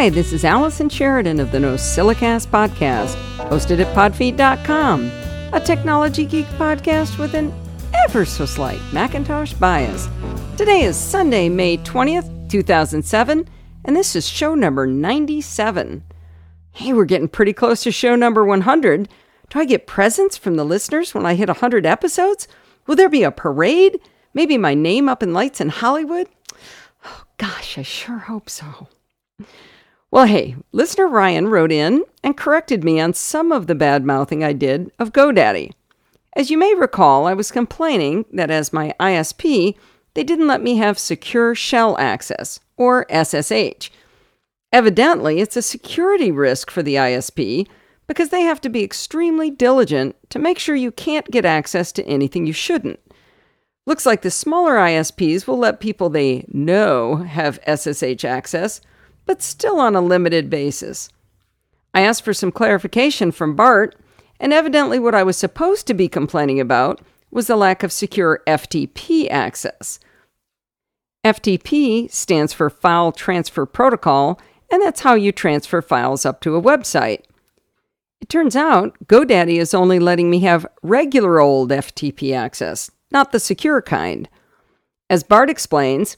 Hi, this is Allison Sheridan of the NosillaCast podcast, hosted at podfeed.com, a technology geek podcast with an ever so slight Macintosh bias. Today is Sunday, May 20th, 2007, and this is show number 97. Hey, we're getting pretty close to show number 100. Do I get presents from the listeners when I hit 100 episodes? Will there be a parade? Maybe my name up in lights in Hollywood? Oh, gosh, I sure hope so. Well, hey, listener Ryan wrote in and corrected me on some of the bad-mouthing I did of GoDaddy. As you may recall, I was complaining that as my ISP, they didn't let me have secure shell access, or SSH. Evidently, it's a security risk for the ISP because they have to be extremely diligent to make sure you can't get access to anything you shouldn't. Looks like the smaller ISPs will let people they know have SSH access, but still on a limited basis. I asked for some clarification from Bart, and evidently what I was supposed to be complaining about was the lack of secure FTP access. FTP stands for File Transfer Protocol, and that's how you transfer files up to a website. It turns out GoDaddy is only letting me have regular old FTP access, not the secure kind. As Bart explains,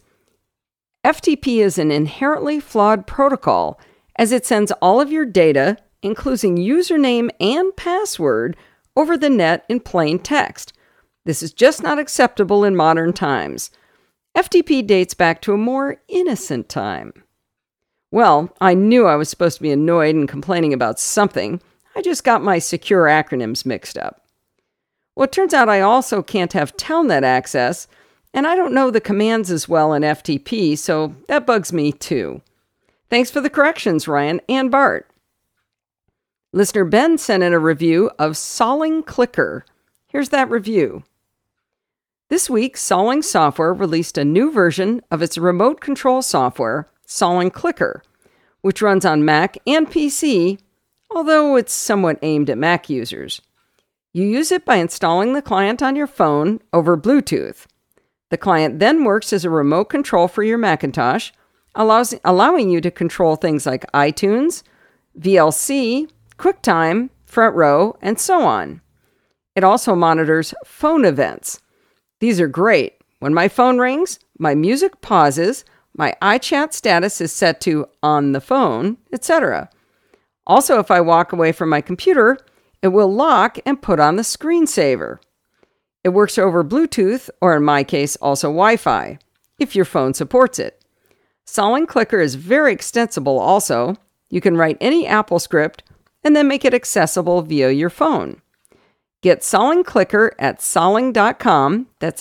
FTP is an inherently flawed protocol as it sends all of your data, including username and password, over the net in plain text. This is just not acceptable in modern times. FTP dates back to a more innocent time. Well, I knew I was supposed to be annoyed and complaining about something. I just got my secure acronyms mixed up. Well, it turns out I also can't have Telnet access, and I don't know the commands as well in FTP, so that bugs me too. Thanks for the corrections, Ryan and Bart. Listener Ben sent in a review of Solling Clicker. Here's that review. This week, Solling Software released a new version of its remote control software, Solling Clicker, which runs on Mac and PC, although it's somewhat aimed at Mac users. You use it by installing the client on your phone over Bluetooth. The client then works as a remote control for your Macintosh, allowing you to control things like iTunes, VLC, QuickTime, Front Row, and so on. It also monitors phone events. These are great. When my phone rings, my music pauses, my iChat status is set to on the phone, etc. Also, if I walk away from my computer, it will lock and put on the screensaver. It works over Bluetooth, or in my case, also Wi-Fi, if your phone supports it. Solling Clicker is very extensible also. You can write any Apple script and then make it accessible via your phone. Get Solling Clicker at solling.com, that's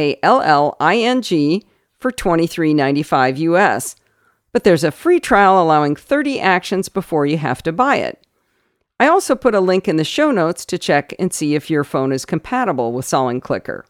SALLING, for $23.95 US. But there's a free trial allowing 30 actions before you have to buy it. I also put a link in the show notes to check and see if your phone is compatible with Solling Clicker.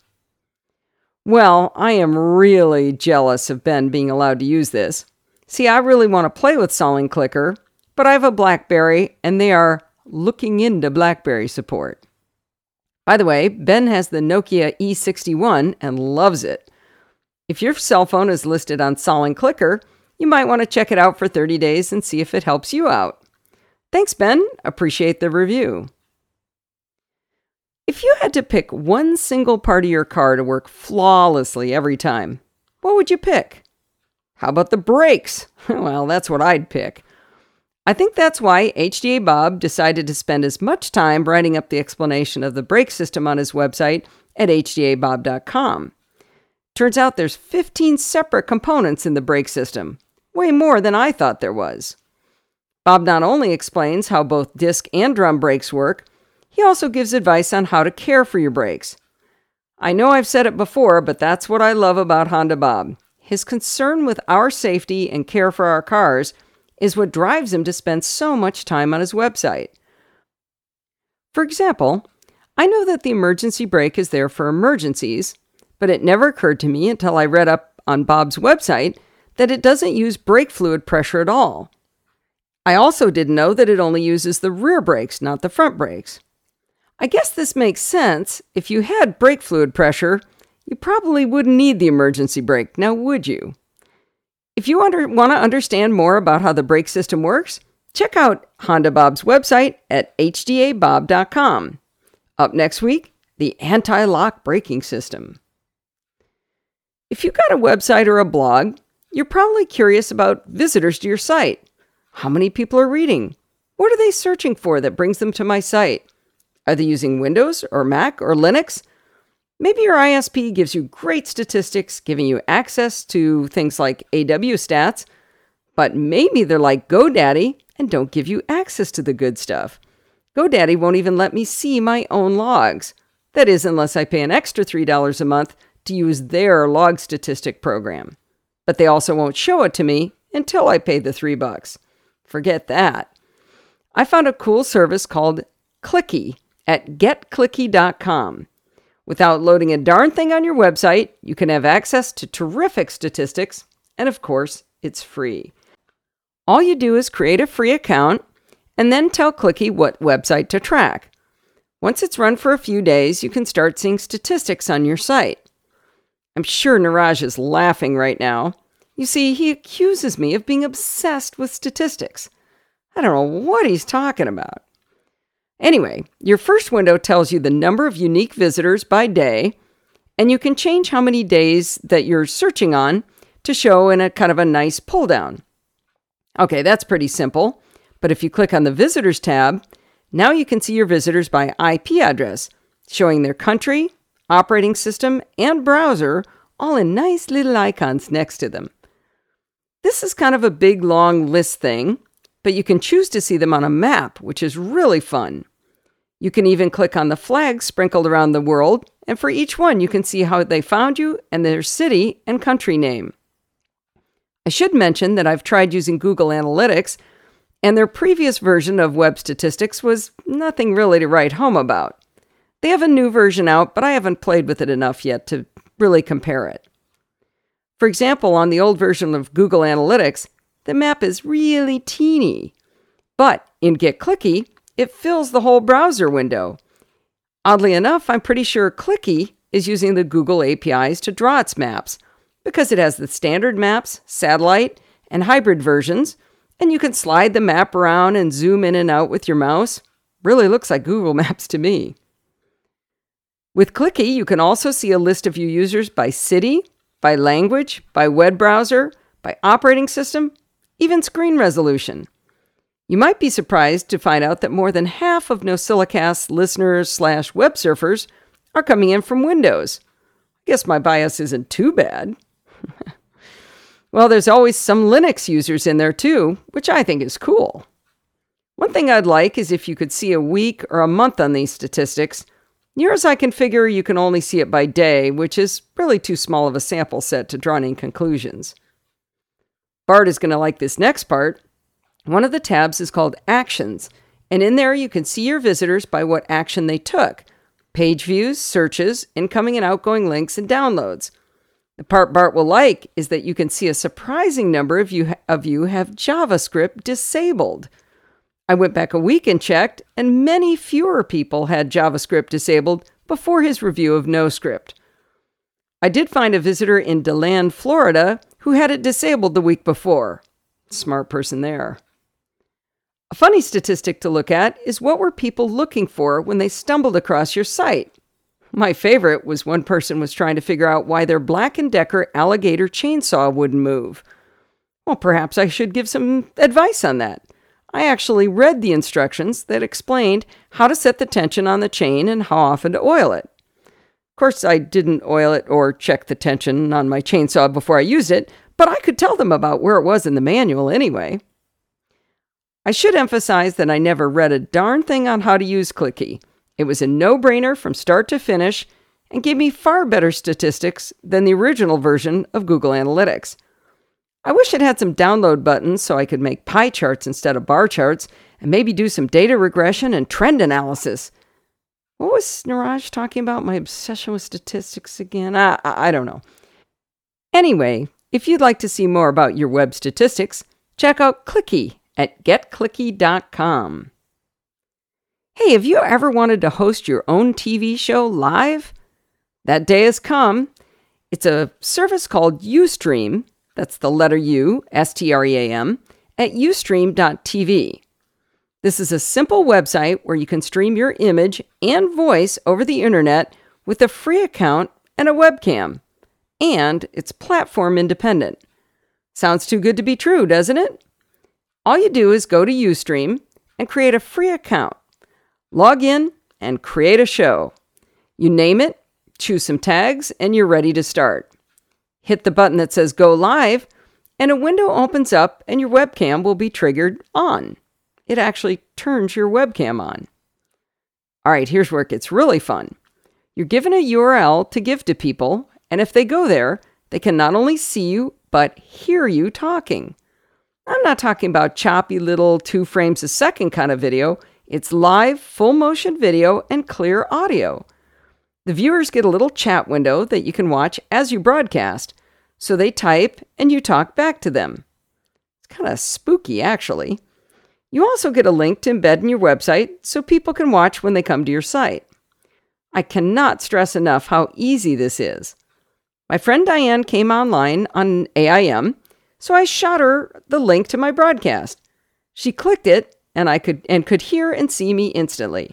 Well, I am really jealous of Ben being allowed to use this. See, I really want to play with Solling Clicker, but I have a BlackBerry, and they are looking into BlackBerry support. By the way, Ben has the Nokia E61 and loves it. If your cell phone is listed on Solling Clicker, you might want to check it out for 30 days and see if it helps you out. Thanks, Ben. Appreciate the review. If you had to pick one single part of your car to work flawlessly every time, what would you pick? How about the brakes? Well, that's what I'd pick. I think that's why HDA Bob decided to spend as much time writing up the explanation of the brake system on his website at hdabob.com. Turns out there's 15 separate components in the brake system, way more than I thought there was. Bob not only explains how both disc and drum brakes work, he also gives advice on how to care for your brakes. I know I've said it before, but that's what I love about Honda Bob. His concern with our safety and care for our cars is what drives him to spend so much time on his website. For example, I know that the emergency brake is there for emergencies, but it never occurred to me until I read up on Bob's website that it doesn't use brake fluid pressure at all. I also didn't know that it only uses the rear brakes, not the front brakes. I guess this makes sense. If you had brake fluid pressure, you probably wouldn't need the emergency brake, now would you? If you want to understand more about how the brake system works, check out Honda Bob's website at hdabob.com. Up next week, the anti-lock braking system. If you've got a website or a blog, you're probably curious about visitors to your site. How many people are reading? What are they searching for that brings them to my site? Are they using Windows or Mac or Linux? Maybe your ISP gives you great statistics, giving you access to things like AW stats, but maybe they're like GoDaddy and don't give you access to the good stuff. GoDaddy won't even let me see my own logs. That is, unless I pay an extra $3 a month to use their log statistic program. But they also won't show it to me until I pay the $3. Forget that. I found a cool service called Clicky at getclicky.com. Without loading a darn thing on your website, you can have access to terrific statistics, and of course, it's free. All you do is create a free account and then tell Clicky what website to track. Once it's run for a few days, you can start seeing statistics on your site. I'm sure Niraj is laughing right now. You see, he accuses me of being obsessed with statistics. I don't know what he's talking about. Anyway, your first window tells you the number of unique visitors by day, and you can change how many days that you're searching on to show in a kind of a nice pull down. Okay, that's pretty simple. But if you click on the Visitors tab, now you can see your visitors by IP address, showing their country, operating system, and browser, all in nice little icons next to them. This is kind of a big, long list thing, but you can choose to see them on a map, which is really fun. You can even click on the flags sprinkled around the world, and for each one, you can see how they found you and their city and country name. I should mention that I've tried using Google Analytics, and their previous version of Web Statistics was nothing really to write home about. They have a new version out, but I haven't played with it enough yet to really compare it. For example, on the old version of Google Analytics, the map is really teeny. But in GetClicky, it fills the whole browser window. Oddly enough, I'm pretty sure Clicky is using the Google APIs to draw its maps, because it has the standard maps, satellite, and hybrid versions, and you can slide the map around and zoom in and out with your mouse. Really looks like Google Maps to me. With Clicky, you can also see a list of your users by city, by language, by web browser, by operating system, even screen resolution. You might be surprised to find out that more than half of NosillaCast's listeners/web surfers are coming in from Windows. I guess my bias isn't too bad. Well, there's always some Linux users in there too, which I think is cool. One thing I'd like is if you could see a week or a month on these statistics. Near as I can figure, you can only see it by day, which is really too small of a sample set to draw any conclusions. Bart is going to like this next part. One of the tabs is called Actions, and in there you can see your visitors by what action they took: page views, searches, incoming and outgoing links, and downloads. The part Bart will like is that you can see a surprising number of you have JavaScript disabled. I went back a week and checked, and many fewer people had JavaScript disabled before his review of NoScript. I did find a visitor in DeLand, Florida, who had it disabled the week before. Smart person there. A funny statistic to look at is what were people looking for when they stumbled across your site. My favorite was one person was trying to figure out why their Black & Decker alligator chainsaw wouldn't move. Well, perhaps I should give some advice on that. I actually read the instructions that explained how to set the tension on the chain and how often to oil it. Of course, I didn't oil it or check the tension on my chainsaw before I used it, but I could tell them about where it was in the manual anyway. I should emphasize that I never read a darn thing on how to use Clicky. It was a no-brainer from start to finish and gave me far better statistics than the original version of Google Analytics. I wish it had some download buttons so I could make pie charts instead of bar charts and maybe do some data regression and trend analysis. What was Niraj talking about? My obsession with statistics again? I don't know. Anyway, if you'd like to see more about your web statistics, check out Clicky at getclicky.com. Hey, have you ever wanted to host your own TV show live? That day has come. It's a service called Ustream, that's the letter U, STREAM, at ustream.tv. This is a simple website where you can stream your image and voice over the internet with a free account and a webcam. And it's platform independent. Sounds too good to be true, doesn't it? All you do is go to Ustream and create a free account. Log in and create a show. You name it, choose some tags, and you're ready to start. Hit the button that says Go Live, and a window opens up and your webcam will be triggered on. It actually turns your webcam on. All right, here's where it gets really fun. You're given a URL to give to people, and if they go there, they can not only see you, but hear you talking. I'm not talking about choppy little 2 frames a second kind of video. It's live, full motion video and clear audio. The viewers get a little chat window that you can watch as you broadcast, so they type and you talk back to them. It's kind of spooky, actually. You also get a link to embed in your website so people can watch when they come to your site. I cannot stress enough how easy this is. My friend Diane came online on AIM, so I shot her the link to my broadcast. She clicked it, and could hear and see me instantly.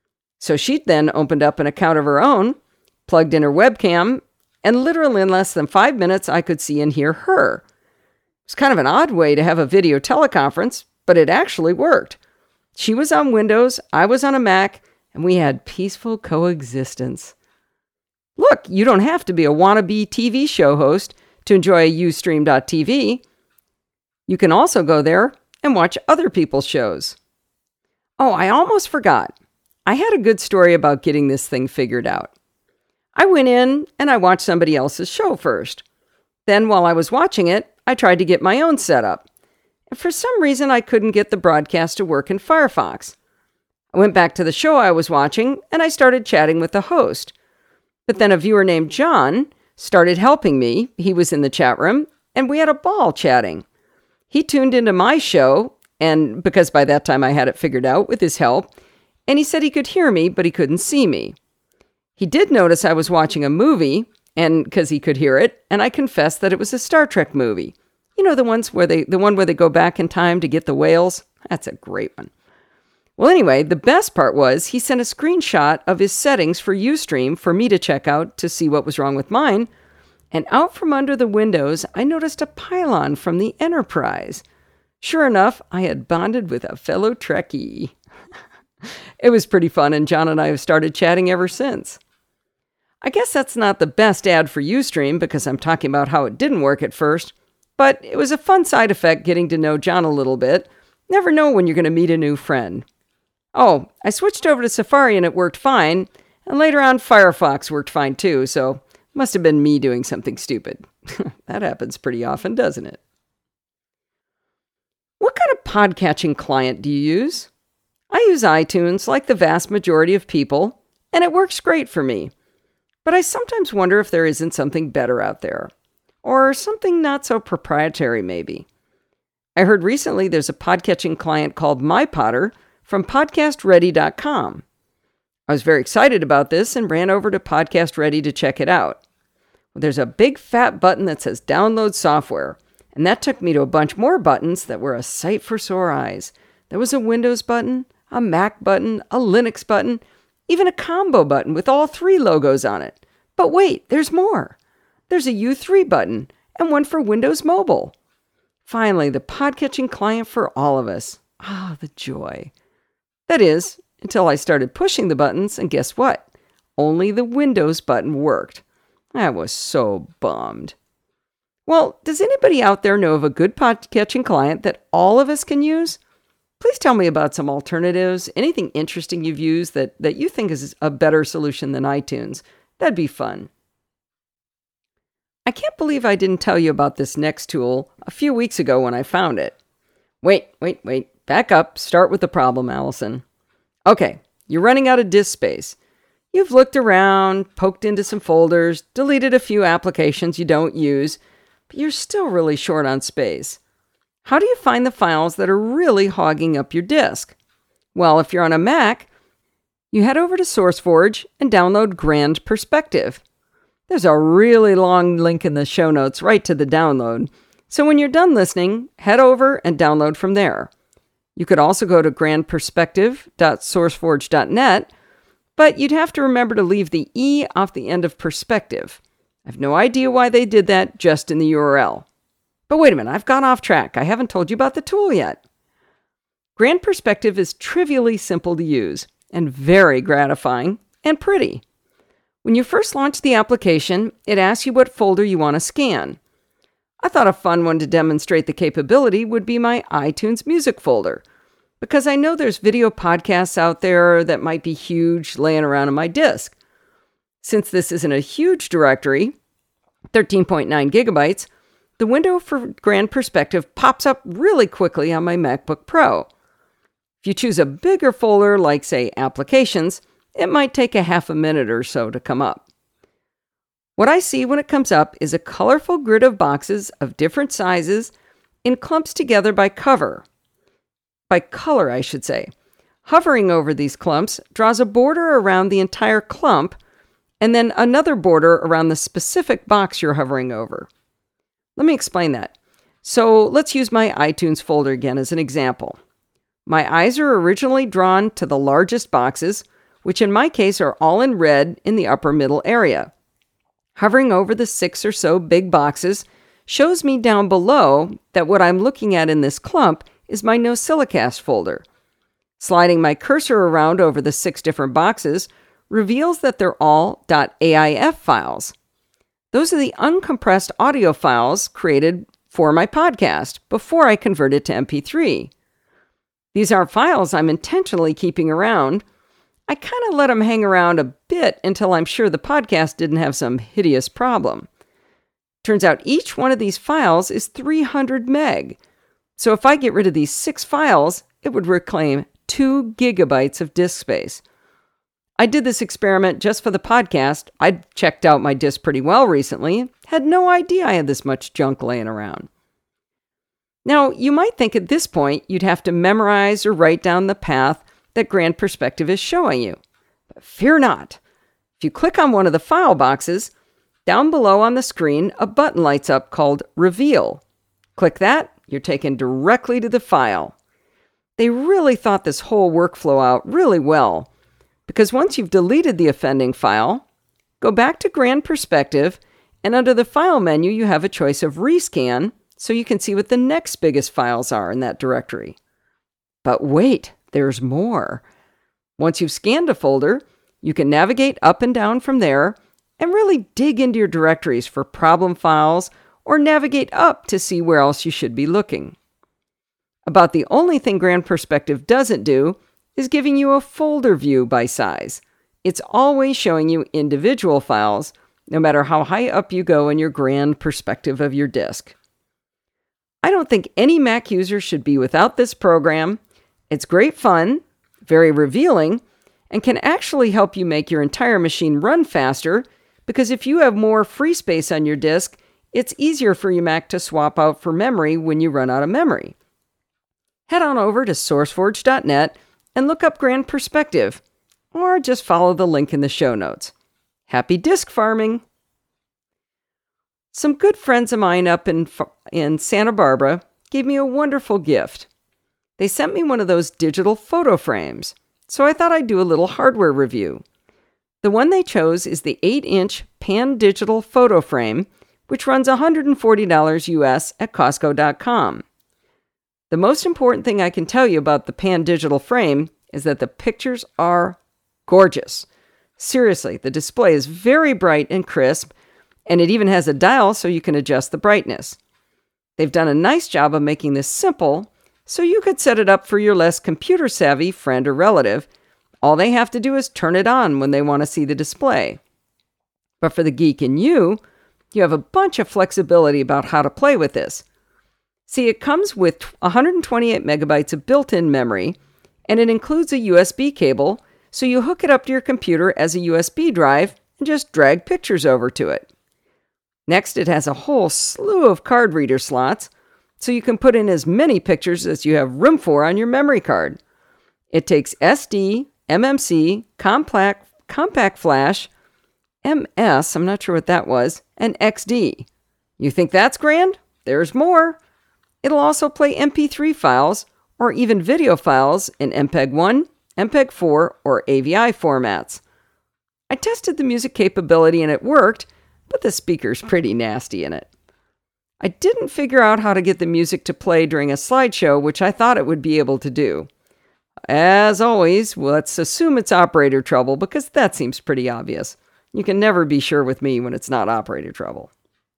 So she then opened up an account of her own, plugged in her webcam, and literally in less than 5 minutes, I could see and hear her. It's kind of an odd way to have a video teleconference, but it actually worked. She was on Windows, I was on a Mac, and we had peaceful coexistence. Look, you don't have to be a wannabe TV show host to enjoy Ustream.tv. You can also go there and watch other people's shows. Oh, I almost forgot. I had a good story about getting this thing figured out. I went in and I watched somebody else's show first. Then while I was watching it, I tried to get my own setup. And for some reason, I couldn't get the broadcast to work in Firefox. I went back to the show I was watching and I started chatting with the host. But then a viewer named John started helping me. He was in the chat room and we had a ball chatting. He tuned into my show, and because by that time I had it figured out with his help, and he said he could hear me, but he couldn't see me. He did notice I was watching a movie, and because he could hear it, and I confessed that it was a Star Trek movie. You know, the one where they go back in time to get the whales? That's a great one. Well, anyway, the best part was he sent a screenshot of his settings for Ustream for me to check out to see what was wrong with mine. And out from under the windows, I noticed a pylon from the Enterprise. Sure enough, I had bonded with a fellow Trekkie. It was pretty fun, and John and I have started chatting ever since. I guess that's not the best ad for Ustream because I'm talking about how it didn't work at first, but it was a fun side effect getting to know John a little bit. Never know when you're going to meet a new friend. Oh, I switched over to Safari and it worked fine, and later on Firefox worked fine too, so must have been me doing something stupid. That happens pretty often, doesn't it? What kind of podcatching client do you use? I use iTunes like the vast majority of people, and it works great for me. But I sometimes wonder if there isn't something better out there, or something not so proprietary maybe. I heard recently there's a podcatching client called MyPodder from podcastready.com. I was very excited about this and ran over to Podcast Ready to check it out. Well, there's a big fat button that says download software, and that took me to a bunch more buttons that were a sight for sore eyes. There was a Windows button, a Mac button, a Linux button, even a combo button with all 3 logos on it. But wait, there's more. There's a U3 button and one for Windows Mobile. Finally, the podcatching client for all of us. Ah, the joy. That is, until I started pushing the buttons, and guess what? Only the Windows button worked. I was so bummed. Well, does anybody out there know of a good podcatching client that all of us can use? Please tell me about some alternatives, anything interesting you've used that you think is a better solution than iTunes. That'd be fun. I can't believe I didn't tell you about this next tool a few weeks ago when I found it. Wait. Back up. Start with the problem, Allison. Okay, you're running out of disk space. You've looked around, poked into some folders, deleted a few applications you don't use, but you're still really short on space. How do you find the files that are really hogging up your disk? Well, if you're on a Mac, you head over to SourceForge and download Grand Perspective. There's a really long link in the show notes right to the download. So when you're done listening, head over and download from there. You could also go to grandperspective.sourceforge.net, but you'd have to remember to leave the E off the end of perspective. I have no idea why they did that just in the URL. But wait a minute, I've gone off track. I haven't told you about the tool yet. Grand Perspective is trivially simple to use and very gratifying and pretty. When you first launch the application, it asks you what folder you want to scan. I thought a fun one to demonstrate the capability would be my iTunes music folder, because I know there's video podcasts out there that might be huge laying around on my disk. Since this isn't a huge directory, 13.9 gigabytes, the window for Grand Perspective pops up really quickly on my MacBook Pro. If you choose a bigger folder, like, say, Applications, it might take a half a minute or so to come up. What I see when it comes up is a colorful grid of boxes of different sizes in clumps together by color, I should say. Hovering over these clumps draws a border around the entire clump and then another border around the specific box you're hovering over. Let me explain that. So let's use my iTunes folder again as an example. My eyes are originally drawn to the largest boxes, which in my case are all in red in the upper middle area. Hovering over the 6 or so big boxes shows me down below that what I'm looking at in this clump is my NosillaCast folder. Sliding my cursor around over the 6 different boxes reveals that they're all .aif files. Those are the uncompressed audio files created for my podcast before I convert it to MP3. These are files I'm intentionally keeping around. I kind of let them hang around a bit until I'm sure the podcast didn't have some hideous problem. Turns out each one of these files is 300 meg. So if I get rid of these 6 files, it would reclaim 2 gigabytes of disk space. I did this experiment just for the podcast. I'd checked out my disk pretty well recently, had no idea I had this much junk laying around. Now, you might think at this point you'd have to memorize or write down the path that Grand Perspective is showing you. But fear not. If you click on one of the file boxes, down below on the screen, a button lights up called Reveal. Click that, you're taken directly to the file. They really thought this whole workflow out really well, because once you've deleted the offending file, go back to Grand Perspective, and under the File menu you have a choice of Rescan, so you can see what the next biggest files are in that directory. But wait, there's more. Once you've scanned a folder, you can navigate up and down from there and really dig into your directories for problem files or navigate up to see where else you should be looking. About the only thing Grand Perspective doesn't do is giving you a folder view by size. It's always showing you individual files, no matter how high up you go in your Grand Perspective of your disk. I don't think any Mac user should be without this program. It's great fun, very revealing, and can actually help you make your entire machine run faster, because if you have more free space on your disk, it's easier for your Mac to swap out for memory when you run out of memory. Head on over to sourceforge.net and look up Grand Perspective, or just follow the link in the show notes. Happy disk farming! Some good friends of mine up in Santa Barbara gave me a wonderful gift. They sent me one of those digital photo frames, so I thought I'd do a little hardware review. The one they chose is the 8-inch Pan Digital photo frame, which runs $140 US at Costco.com. The most important thing I can tell you about the Pan Digital frame is that the pictures are gorgeous. Seriously, the display is very bright and crisp, and it even has a dial so you can adjust the brightness. They've done a nice job of making this simple, so you could set it up for your less computer-savvy friend or relative. All they have to do is turn it on when they want to see the display. But for the geek in you, you have a bunch of flexibility about how to play with this. See, it comes with 128 megabytes of built-in memory, and it includes a USB cable, so you hook it up to your computer as a USB drive and just drag pictures over to it. Next, it has a whole slew of card reader slots, so you can put in as many pictures as you have room for on your memory card. It takes SD, MMC, compact flash, MS, I'm not sure what that was, and XD. You think that's grand? There's more. It'll also play MP3 files or even video files in MPEG-1, MPEG-4, or AVI formats. I tested the music capability and it worked, but the speaker's pretty nasty in it. I didn't figure out how to get the music to play during a slideshow, which I thought it would be able to do. As always, let's assume it's operator trouble because that seems pretty obvious. You can never be sure with me when it's not operator trouble.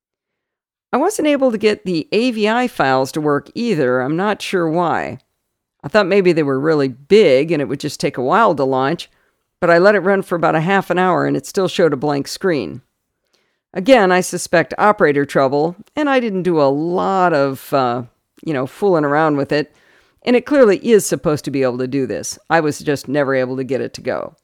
I wasn't able to get the AVI files to work either. I'm not sure why. I thought maybe they were really big and it would just take a while to launch, but I let it run for about a half an hour and it still showed a blank screen. Again, I suspect operator trouble, and I didn't do a lot of, fooling around with it, and it clearly is supposed to be able to do this. I was just never able to get it to go.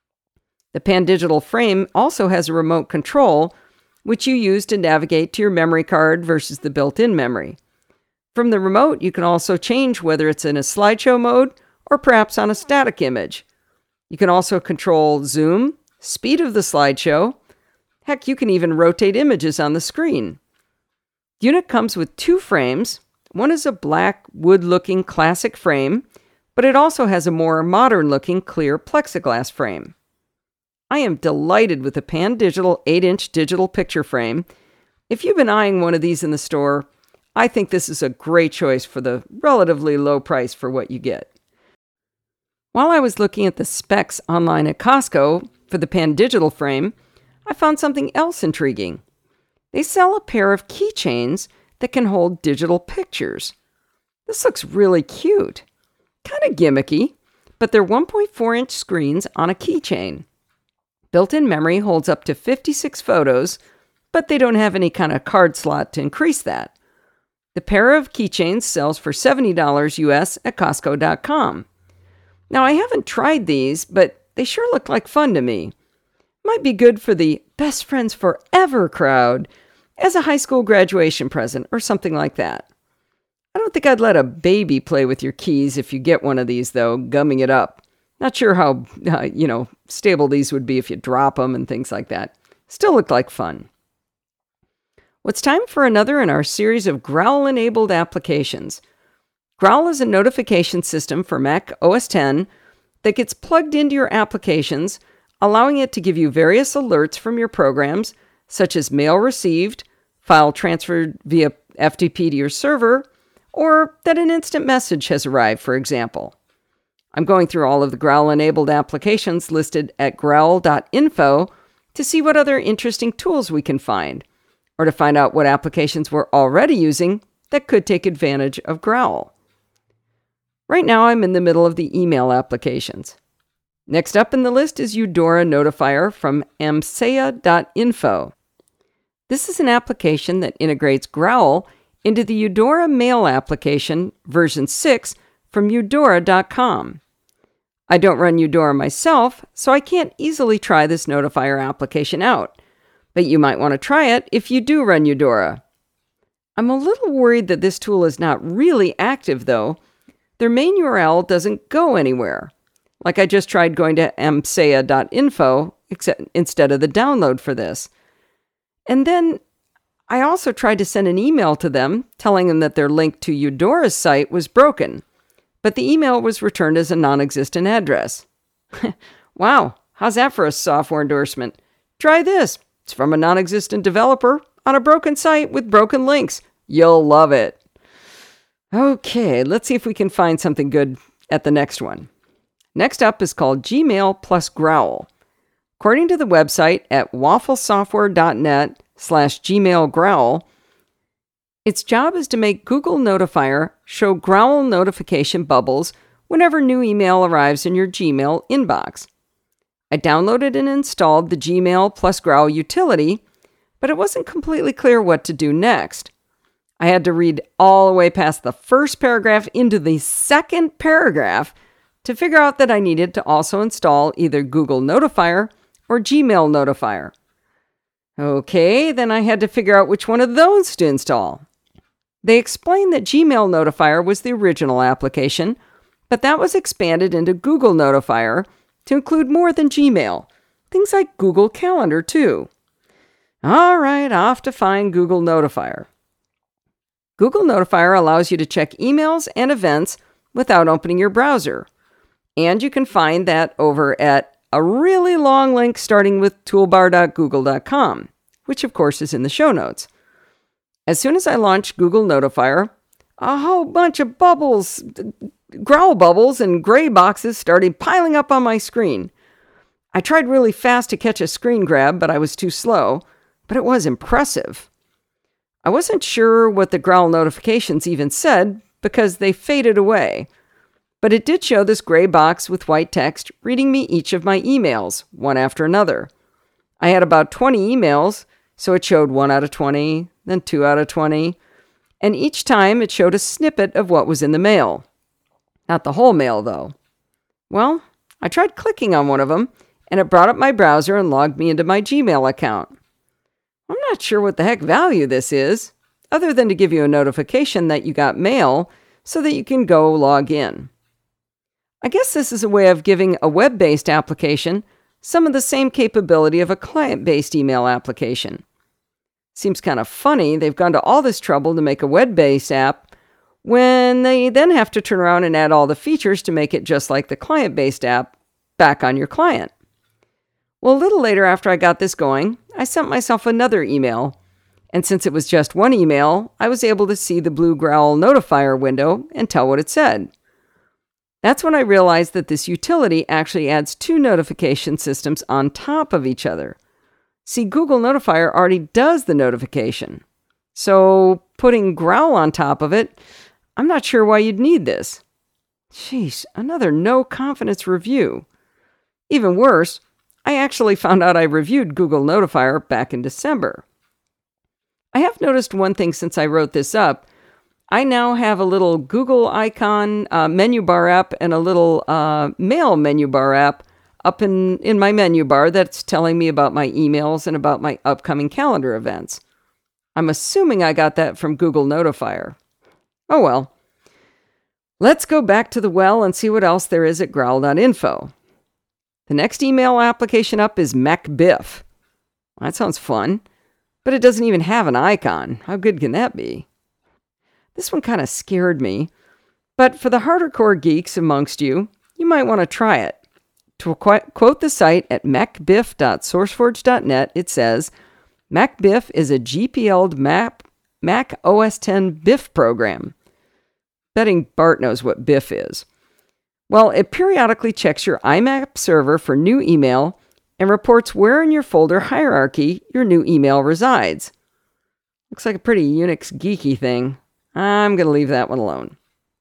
The Pan-Digital Frame also has a remote control, which you use to navigate to your memory card versus the built-in memory. From the remote, you can also change whether it's in a slideshow mode or perhaps on a static image. You can also control zoom, speed of the slideshow. Heck, you can even rotate images on the screen. The unit comes with 2 frames. One is a black, wood-looking classic frame, but it also has a more modern-looking clear plexiglass frame. I am delighted with the Pan-Digital 8-inch digital picture frame. If you've been eyeing one of these in the store, I think this is a great choice for the relatively low price for what you get. While I was looking at the specs online at Costco for the Pan-Digital frame, I found something else intriguing. They sell a pair of keychains that can hold digital pictures. This looks really cute. Kind of gimmicky, but they're 1.4-inch screens on a keychain. Built-in memory holds up to 56 photos, but they don't have any kind of card slot to increase that. The pair of keychains sells for $70 US at Costco.com. Now, I haven't tried these, but they sure look like fun to me. Might be good for the best friends forever crowd as a high school graduation present or something like that. I don't think I'd let a baby play with your keys if you get one of these, though, gumming it up. Not sure how, stable these would be if you drop them and things like that. Still look like fun. Well, it's time for another in our series of Growl-enabled applications. Growl is a notification system for Mac OS X that gets plugged into your applications, allowing it to give you various alerts from your programs, such as mail received, file transferred via FTP to your server, or that an instant message has arrived, for example. I'm going through all of the Growl-enabled applications listed at growl.info to see what other interesting tools we can find, or to find out what applications we're already using that could take advantage of Growl. Right now, I'm in the middle of the email applications. Next up in the list is Eudora Notifier from amsea.info. This is an application that integrates Growl into the Eudora Mail application version 6 from eudora.com. I don't run Eudora myself, so I can't easily try this notifier application out, but you might want to try it if you do run Eudora. I'm a little worried that this tool is not really active, though. Their main URL doesn't go anywhere. Like I just tried going to amsea.info instead of the download for this. And then I also tried to send an email to them telling them that their link to Eudora's site was broken, but the email was returned as a non-existent address. Wow, how's that for a software endorsement? Try this. It's from a non-existent developer on a broken site with broken links. You'll love it. Okay, let's see if we can find something good at the next one. Next up is called Gmail plus Growl. According to the website at wafflesoftware.net/gmailgrowl, its job is to make Google Notifier show Growl notification bubbles whenever new email arrives in your Gmail inbox. I downloaded and installed the Gmail plus Growl utility, but it wasn't completely clear what to do next. I had to read all the way past the first paragraph into the second paragraph to figure out that I needed to also install either Google Notifier or Gmail Notifier. Okay, then I had to figure out which one of those to install. They explained that Gmail Notifier was the original application, but that was expanded into Google Notifier to include more than Gmail, Things like Google Calendar, too. All right, off to find Google Notifier. Google Notifier allows you to check emails and events without opening your browser. And you can find that over at a really long link starting with toolbar.google.com, which of course is in the show notes. As soon as I launched Google Notifier, a whole bunch of bubbles, growl bubbles and gray boxes started piling up on my screen. I tried really fast to catch a screen grab, but I was too slow, but it was impressive. I wasn't sure what the growl notifications even said because they faded away, but it did show this gray box with white text reading me each of my emails, one after another. I had about 20 emails, so it showed 1 out of 20, then 2 out of 20, and each time it showed a snippet of what was in the mail. Not the whole mail, though. Well, I tried clicking on one of them, and it brought up my browser and logged me into my Gmail account. I'm not sure what the heck value this is, other than to give you a notification that you got mail so that you can go log in. I guess this is a way of giving a web-based application some of the same capability of a client-based email application. Seems kind of funny they've gone to all this trouble to make a web-based app when they then have to turn around and add all the features to make it just like the client-based app back on your client. Well, a little later after I got this going, I sent myself another email, and since it was just one email, I was able to see the blue growl notifier window and tell what it said. That's when I realized that this utility actually adds 2 notification systems on top of each other. See, Google Notifier already does the notification. So putting growl on top of it, I'm not sure why you'd need this. Jeez, another no confidence review. Even worse, I actually found out I reviewed Google Notifier back in December. I have noticed one thing since I wrote this up. I now have a little Google icon menu bar app and a little mail menu bar app up in my menu bar that's telling me about my emails and about my upcoming calendar events. I'm assuming I got that from Google Notifier. Oh well. Let's go back to the well and see what else there is at growl.info. The next email application up is MacBiff. That sounds fun, but it doesn't even have an icon. How good can that be? This one kind of scared me, but for the harder core geeks amongst you, you might want to try it. To quote the site at macbiff.sourceforge.net, it says, MacBiff is a GPL'd Mac OS X Biff program. Betting Bart knows what Biff is. Well, it periodically checks your IMAP server for new email and reports where in your folder hierarchy your new email resides. Looks like a pretty Unix geeky thing. I'm going to leave that one alone.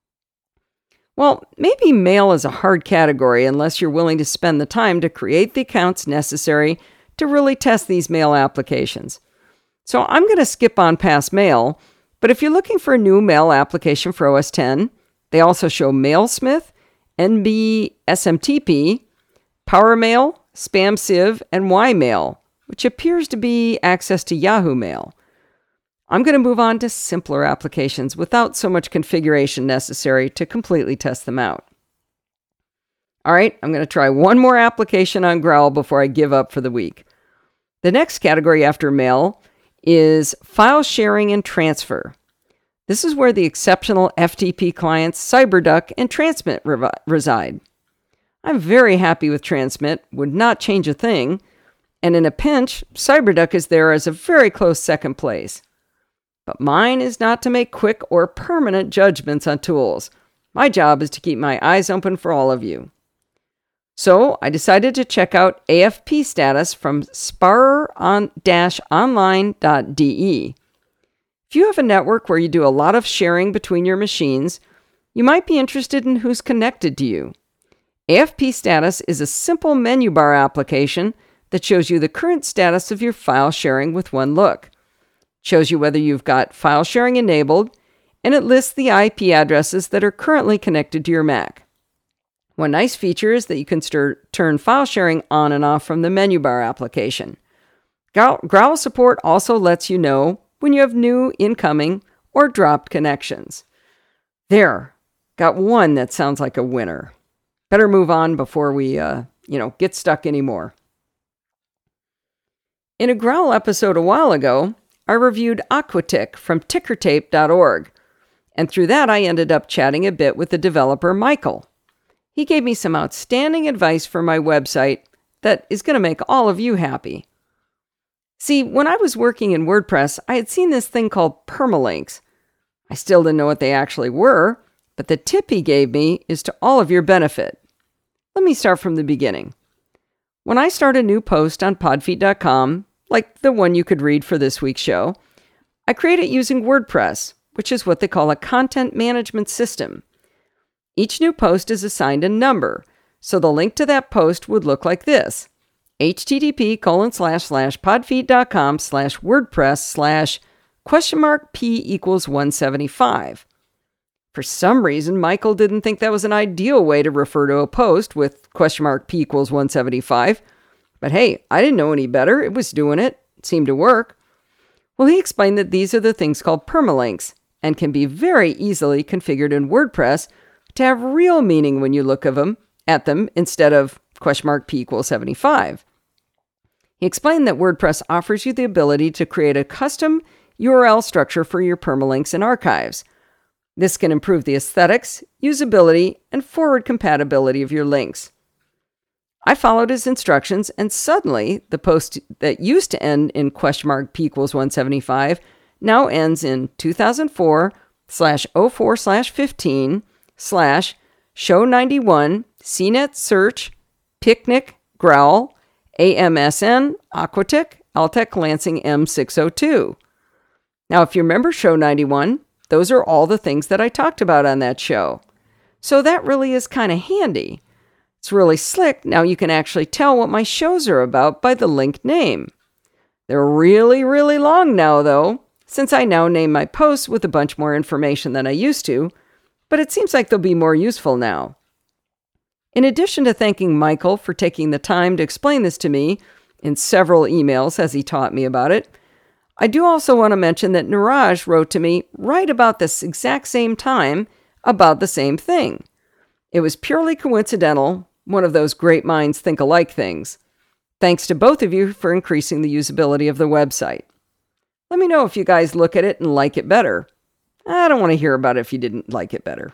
Well, maybe mail is a hard category unless you're willing to spend the time to create the accounts necessary to really test these mail applications. So I'm going to skip on past mail, but if you're looking for a new mail application for OS X, they also show MailSmith, NB SMTP, PowerMail, SpamSieve, and YMail, which appears to be access to Yahoo Mail. I'm going to move on to simpler applications without so much configuration necessary to completely test them out. All right, I'm going to try one more application on Growl before I give up for the week. The next category after mail is file sharing and transfer. This is where the exceptional FTP clients CyberDuck and Transmit reside. I'm very happy with Transmit, would not change a thing, and in a pinch, CyberDuck is there as a very close second place. But mine is not to make quick or permanent judgments on tools. My job is to keep my eyes open for all of you. So I decided to check out AFP status from sparer-online.de. If you have a network where you do a lot of sharing between your machines, you might be interested in who's connected to you. AFP status is a simple menu bar application that shows you the current status of your file sharing with one look. Shows you whether you've got file sharing enabled, and it lists the IP addresses that are currently connected to your Mac. One nice feature is that you can turn file sharing on and off from the menu bar application. Growl support also lets you know when you have new, incoming, or dropped connections. There, got one that sounds like a winner. Better move on before we, get stuck anymore. In a Growl episode a while ago, I reviewed Aquatick from tickertape.org, and through that I ended up chatting a bit with the developer Michael. He gave me some outstanding advice for my website that is going to make all of you happy. See, when I was working in WordPress, I had seen this thing called permalinks. I still didn't know what they actually were, but the tip he gave me is to all of your benefit. Let me start from the beginning. When I start a new post on podfeet.com, like the one you could read for this week's show, I create it using WordPress, which is what they call a content management system. Each new post is assigned a number, so the link to that post would look like this: http://podfeet.com/wordpress/?p=175. For some reason, Michael didn't think that was an ideal way to refer to a post with $p=175. But hey, I didn't know any better. It was doing it. It seemed to work. Well, he explained that these are the things called permalinks and can be very easily configured in WordPress to have real meaning when you look at them instead of $p=75. He explained that WordPress offers you the ability to create a custom URL structure for your permalinks and archives. This can improve the aesthetics, usability, and forward compatibility of your links. I followed his instructions, and suddenly the post that used to end in $p=175 now ends in 2004/04/15/show91 CNET search picnic growl AMSN Aquatick Altec Lansing M602. Now, if you remember show 91, those are all the things that I talked about on that show. So that really is kind of handy. It's really slick. Now you can actually tell what my shows are about by the link name. They're really, really long now, though, since I now name my posts with a bunch more information than I used to, but it seems like they'll be more useful now. In addition to thanking Michael for taking the time to explain this to me in several emails as he taught me about it, I do also want to mention that Niraj wrote to me right about this exact same time about the same thing. It was purely coincidental, one of those great minds think alike things. Thanks to both of you for increasing the usability of the website. Let me know if you guys look at it and like it better. I don't want to hear about it if you didn't like it better.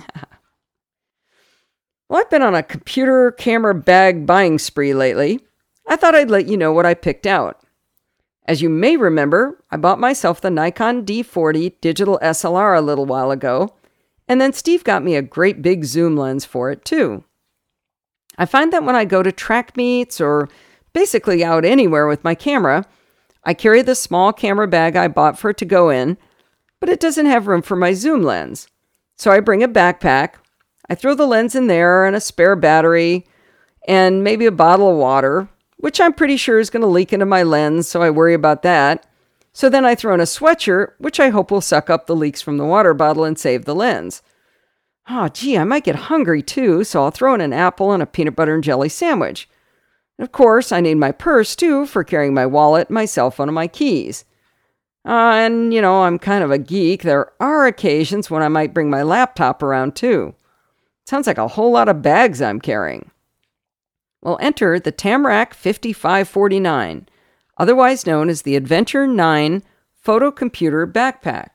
Well, I've been on a computer camera bag buying spree lately. I thought I'd let you know what I picked out. As you may remember, I bought myself the Nikon D40 digital SLR a little while ago, and then Steve got me a great big zoom lens for it too. I find that when I go to track meets or basically out anywhere with my camera, I carry the small camera bag I bought for it to go in, but it doesn't have room for my zoom lens. So I bring a backpack, I throw the lens in there and a spare battery and maybe a bottle of water, which I'm pretty sure is going to leak into my lens, so I worry about that. So then I throw in a sweatshirt, which I hope will suck up the leaks from the water bottle and save the lens. Oh, gee, I might get hungry too, so I'll throw in an apple and a peanut butter and jelly sandwich. And of course, I need my purse too for carrying my wallet, my cell phone, and my keys. And, I'm kind of a geek. There are occasions when I might bring my laptop around too. Sounds like a whole lot of bags I'm carrying. Well, enter the Tamrac 5549, otherwise known as the Adventure 9 Photocomputer Backpack.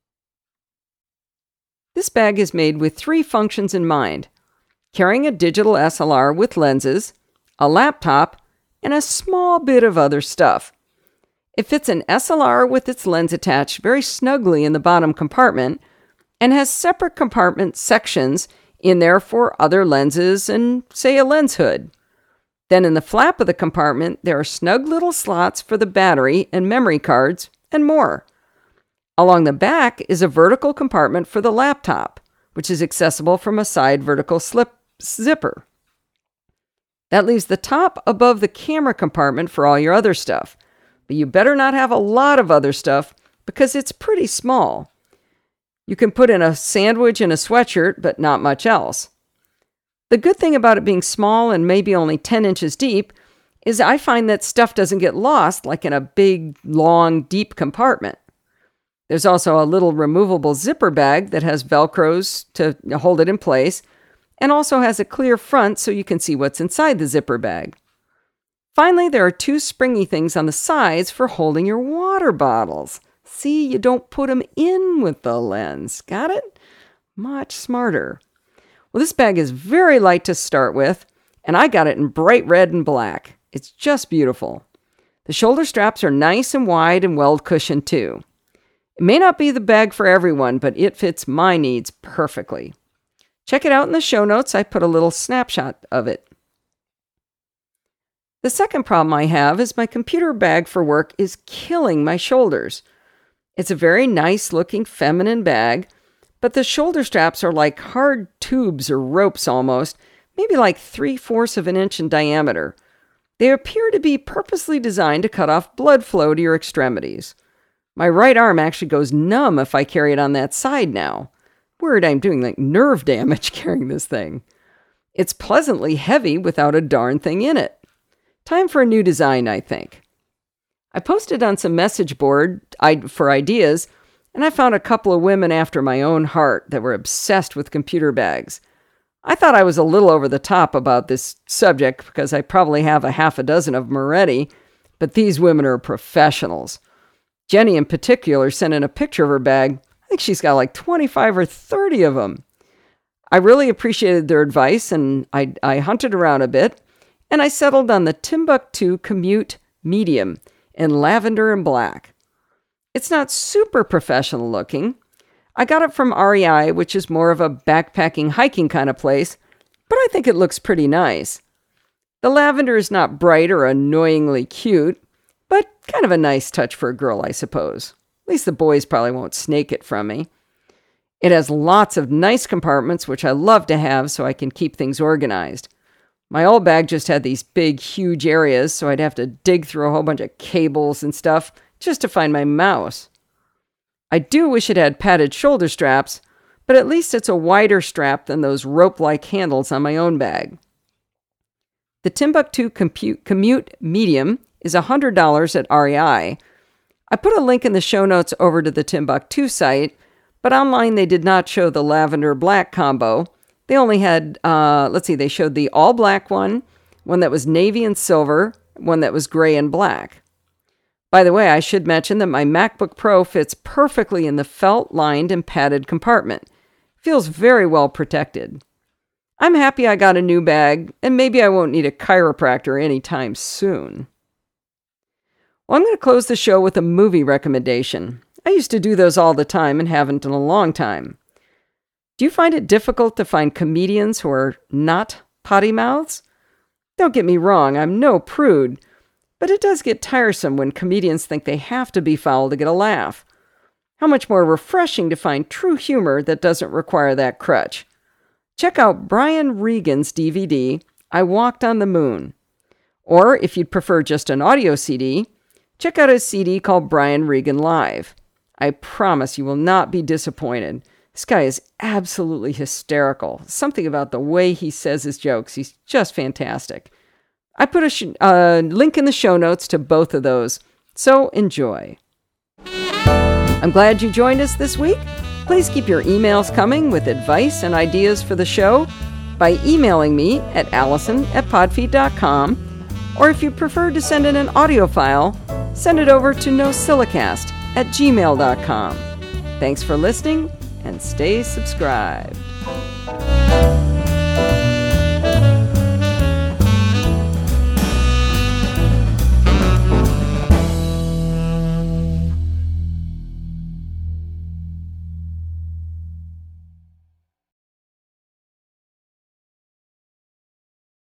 This bag is made with 3 functions in mind: carrying a digital SLR with lenses, a laptop, and a small bit of other stuff. It fits an SLR with its lens attached very snugly in the bottom compartment and has separate compartment sections in there for other lenses and, say, a lens hood. Then in the flap of the compartment, there are snug little slots for the battery and memory cards and more. Along the back is a vertical compartment for the laptop, which is accessible from a side vertical slip zipper. That leaves the top above the camera compartment for all your other stuff, but you better not have a lot of other stuff because it's pretty small. You can put in a sandwich and a sweatshirt, but not much else. The good thing about it being small and maybe only 10 inches deep is I find that stuff doesn't get lost like in a big, long, deep compartment. There's also a little removable zipper bag that has Velcros to hold it in place and also has a clear front so you can see what's inside the zipper bag. Finally, there are 2 springy things on the sides for holding your water bottles. See, you don't put them in with the lens. Got it? Much smarter. Well, this bag is very light to start with, and I got it in bright red and black. It's just beautiful. The shoulder straps are nice and wide and well-cushioned too. It may not be the bag for everyone, but it fits my needs perfectly. Check it out in the show notes. I put a little snapshot of it. The second problem I have is my computer bag for work is killing my shoulders. It's a very nice-looking feminine bag, but the shoulder straps are like hard tubes or ropes almost, maybe like 3/4 of an inch in diameter. They appear to be purposely designed to cut off blood flow to your extremities. My right arm actually goes numb if I carry it on that side now. Worried I'm doing like nerve damage carrying this thing. It's pleasantly heavy without a darn thing in it. Time for a new design, I think. I posted on some message board for ideas, and I found a couple of women after my own heart that were obsessed with computer bags. I thought I was a little over the top about this subject because I probably have a half a dozen of them already, but these women are professionals. Jenny in particular sent in a picture of her bag. I think she's got like 25 or 30 of them. I really appreciated their advice, and I hunted around a bit, and I settled on the Timbuk2 Commute Medium in lavender and black. It's not super professional looking. I got it from REI, which is more of a backpacking hiking kind of place, but I think it looks pretty nice. The lavender is not bright or annoyingly cute, but kind of a nice touch for a girl, I suppose. At least the boys probably won't snake it from me. It has lots of nice compartments, which I love to have so I can keep things organized. My old bag just had these big, huge areas, so I'd have to dig through a whole bunch of cables and stuff just to find my mouse. I do wish it had padded shoulder straps, but at least it's a wider strap than those rope-like handles on my own bag. The Timbuk2 Commute Medium is $100 at REI. I put a link in the show notes over to the Timbuk2 site, but online they did not show the lavender-black combo. They only had, they showed the all-black one that was navy and silver, one that was gray and black. By the way, I should mention that my MacBook Pro fits perfectly in the felt-lined and padded compartment. Feels very well protected. I'm happy I got a new bag, and maybe I won't need a chiropractor anytime soon. Well, I'm going to close the show with a movie recommendation. I used to do those all the time and haven't in a long time. Do you find it difficult to find comedians who are not potty mouths? Don't get me wrong, I'm no prude, but it does get tiresome when comedians think they have to be foul to get a laugh. How much more refreshing to find true humor that doesn't require that crutch. Check out Brian Regan's DVD, I Walked on the Moon. Or, if you'd prefer just an audio CD, check out his CD called Brian Regan Live. I promise you will not be disappointed. This guy is absolutely hysterical. Something about the way he says his jokes. He's just fantastic. I put a link in the show notes to both of those, so enjoy. I'm glad you joined us this week. Please keep your emails coming with advice and ideas for the show by emailing me at allison@podfeed.com, or if you prefer to send in an audio file, send it over to nosilicast@gmail.com. Thanks for listening, and stay subscribed.